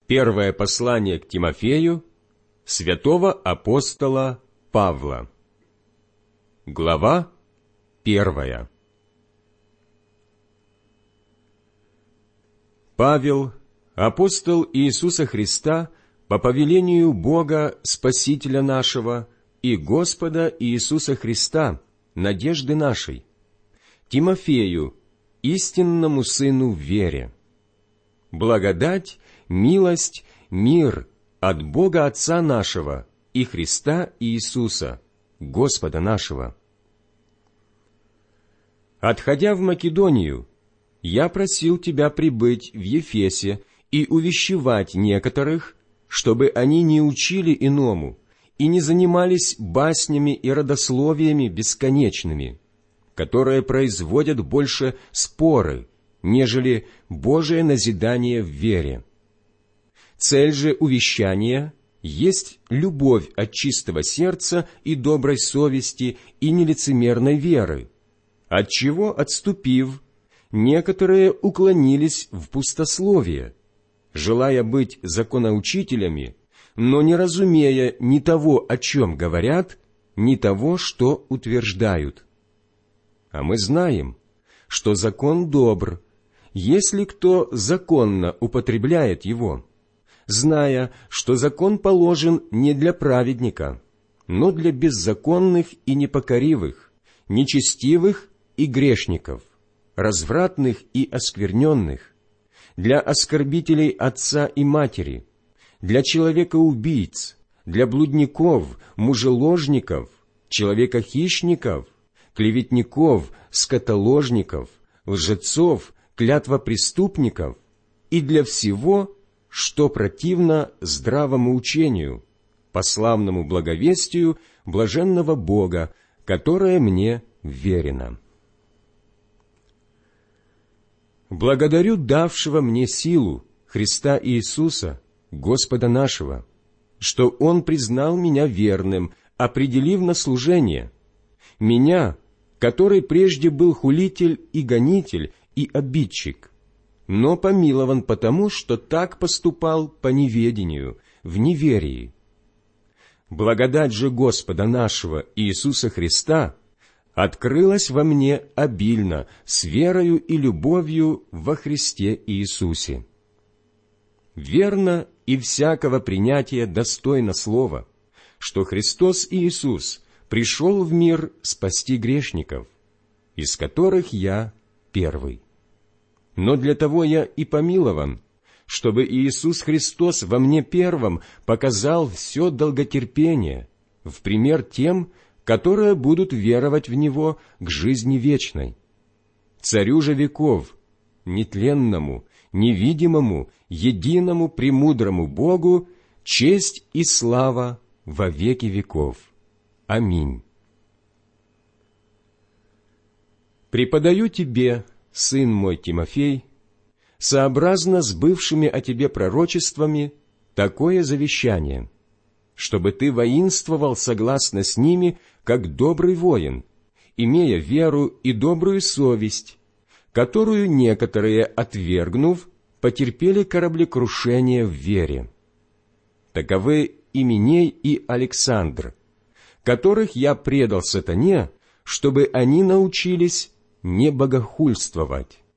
Первое послание к Тимофею святого апостола Павла. Глава 1. Павел, апостол Иисуса Христа, по повелению Бога, Спасителя нашего, и Господа Иисуса Христа, надежды нашей, Тимофею, истинному сыну в вере. Благодать, милость, мир от Бога Отца нашего и Христа Иисуса, Господа нашего. Отходя в Македонию, я просил тебя прибыть в Ефесе и увещевать некоторых, чтобы они не учили иному и не занимались баснями и родословиями бесконечными, которые производят больше споры, нежели Божие назидание в вере. Цель же увещания есть любовь от чистого сердца и доброй совести и нелицемерной веры, отчего, отступив, некоторые уклонились в пустословие, желая быть законоучителями, но не разумея ни того, о чем говорят, ни того, что утверждают. А мы знаем, что закон добр, если кто законно употребляет его, зная, что закон положен не для праведника, но для беззаконных и непокоривых, нечестивых и грешников, развратных и оскверненных, для оскорбителей отца и матери, для человека-убийц, для блудников, мужеложников, человека-хищников, клеветников, скотоложников, лжецов, клятвопреступников и для всего, что противно здравому учению, по славному благовестию блаженного Бога, которое мне верено. Благодарю давшего мне силу Христа Иисуса, Господа нашего, что Он признал меня верным, определив на служение, меня, который прежде был хулитель и гонитель и обидчик, но помилован потому, что так поступал по неведению, в неверии. Благодать же Господа нашего Иисуса Христа открылась во мне обильно с верою и любовью во Христе Иисусе. Верно и всякого принятия достойно слова, что Христос Иисус пришел в мир спасти грешников, из которых я первый. Но для того я и помилован, чтобы Иисус Христос во мне первом показал все долготерпение, в пример тем, которые будут веровать в Него к жизни вечной. Царю же веков, нетленному, невидимому, единому премудрому Богу, честь и слава во веки веков. Аминь. Преподаю тебе, сын мой Тимофей, сообразно с бывшими о тебе пророчествами, такое завещание, чтобы ты воинствовал согласно с ними, как добрый воин, имея веру и добрую совесть, которую некоторые, отвергнув, потерпели кораблекрушение в вере. Таковы Именей и Александр, которых я предал сатане, чтобы они научились не богохульствовать.